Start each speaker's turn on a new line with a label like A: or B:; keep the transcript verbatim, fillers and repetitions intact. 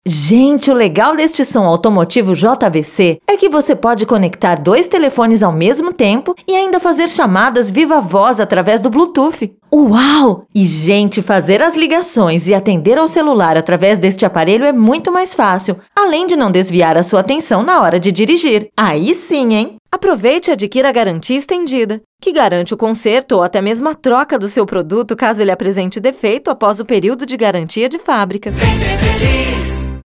A: Gente, o legal deste som automotivo J V C é que você pode conectar dois telefones ao mesmo tempo e ainda fazer chamadas viva voz através do Bluetooth. Uau! E, gente, fazer as ligações e atender ao celular através deste aparelho é muito mais fácil, além de não desviar a sua atenção na hora de dirigir. Aí sim, hein? Aproveite e adquira a garantia estendida, que garante o conserto ou até mesmo a troca do seu produto caso ele apresente defeito após o período de garantia de fábrica.
B: Vem ser feliz!